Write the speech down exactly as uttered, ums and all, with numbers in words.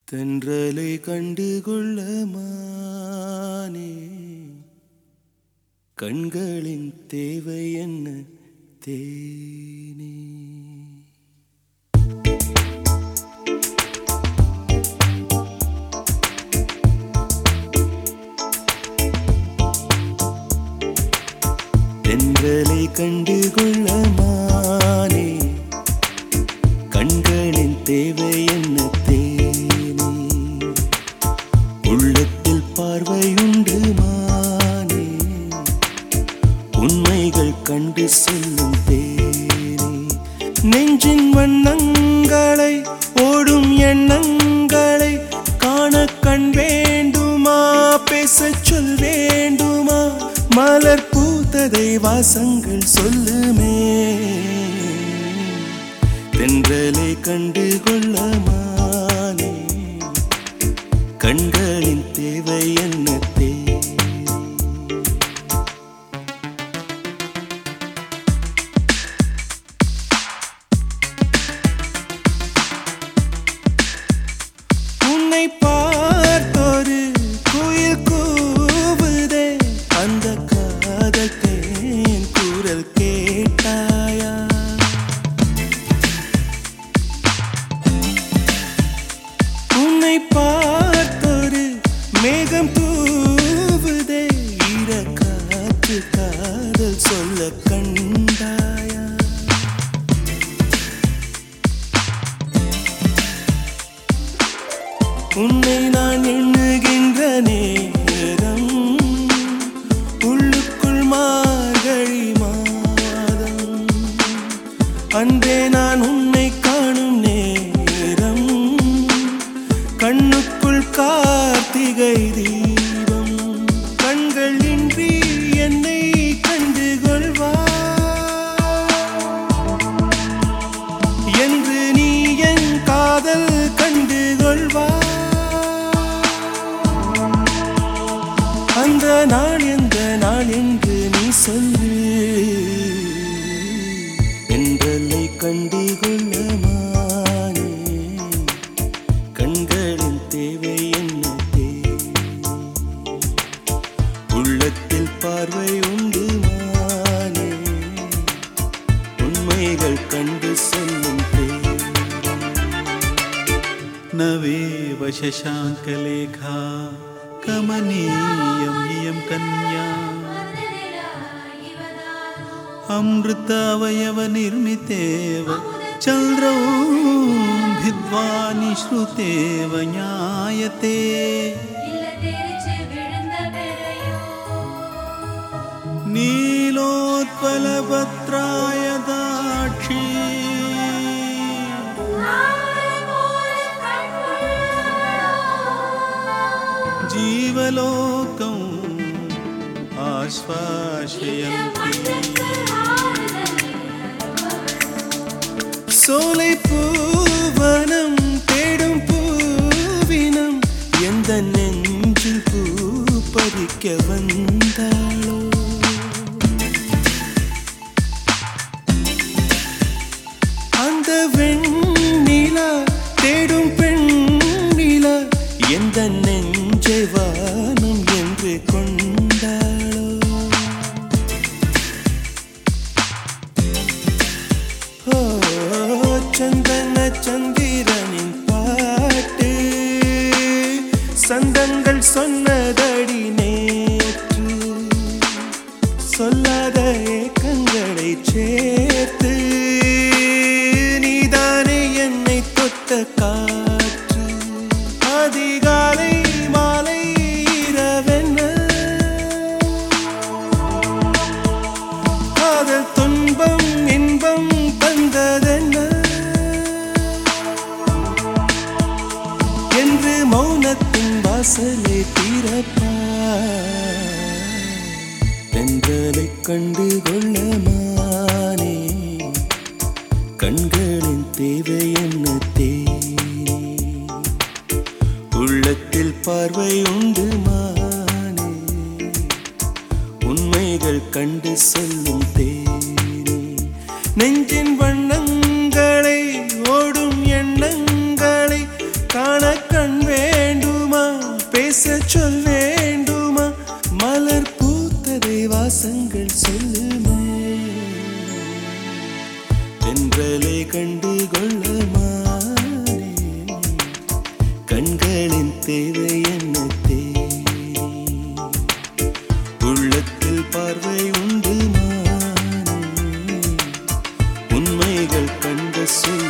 தென்றலை கண்டுகொள்ள மானே கண்களின் தேவை என்ன தேனே தென்றலை கண்டுகொள்ள மானே கண்களின் தேவை என்ன தேனே உள்ளத்தில் பார்வையுண்டு மானே உண்மைகள் கண்டு சொல்லும் தேனே நெஞ்சின் வண்ணங்களை ஓடும் எண்ணங்களை காண கண் வேண்டுமா பேசச் சொல் வேண்டுமா மலர் பூத்ததை வாசங்கள் சொல்லுமே தென்றலை கண்டுகொள்ள மானே கண்களின் தேவை என்ன தேனே உன்னை பார்த்தொரு குயில் கூவுதே அந்த காதல் தேன் குரல் கேட்டாயா உன்னை பார்த்தொரு மேகம் தூவுதே ஈர காற்று காதல் சொல்ல கண்டாயா உன்னை நான் எண்ணுகின்ற நேரம் உள்ளுக்குள் மார்கழி மாதம் அன்றே நான் உன்னை காணும் நேரம் கண்ணுக்குள் கார்த்திகை தீபம் கண்கள் இன்றி என்னை கண்டுகொள்வா என்று நீ என் காதல் கண்டுகொள்வா அந்த நாள் எந்த நாள் என்று நீ சொல்லு என்றலை கண்டுகொள்ள மானே கண்களின் தேவை என்ன தேனே உள்ளத்தில் பார்வை உண்டு மானே உண்மைகள் கண்டு சொல்லும் தேனே नवेव शशाङ्कलेखा कमनीयं इयं कन्या अमृतावयवनिर्मितेव चन्द्रौभिद्वा निश्रुतेव ज्ञायते नीलोत्पलपत्राय दाक्षी जीवलोकम् आश्वासयन्ति சோலை பூவனம் தேடும் பூவினம் எந்த நெஞ்சில் பூ பறிக்க வந்தாளோ அந்த வெண்ணிலா தேடும் பெண்ணிலா எந்த நெஞ்சை வானம் என்று கொண்டாளோ ஓ சந்தன சந்திரனின் பாட்டு சந்தங்கள் சொன்னதடி நேற்று சொல்லாத ஏக்கங்களை சேர்த்து நீதானே என்னை தொட்ட காற்று அதிகாலை மாலை இரவென்ன காதல் துன்பம் இன்பம் தந்ததென்ன என்று மௌனத்தின் வாசலை திறப்பாய் தென்றலை கண்டுகொள்ள மானே கண்களின் தேவை என்ன தேனே உள்ளத்தில் பார்வை உண்டு மானே உண்மைகள் கண்டு சொல்லும் தேனே நெஞ்சின் வண்ணங்களை ஓடும் எண்ணங்களை காண கண் வேண்டுமா பேச சொல் வேண்டுமா மலர் பூத்ததை வாசங்கள் சொல்லுமே தென்றலை கண்டு கொள்ளமானே கண்களின் தேவை என்ன தேவை உள்ளத்தில் பார்வை உண்டு மானே உண்மைகள் கண்ட சொல்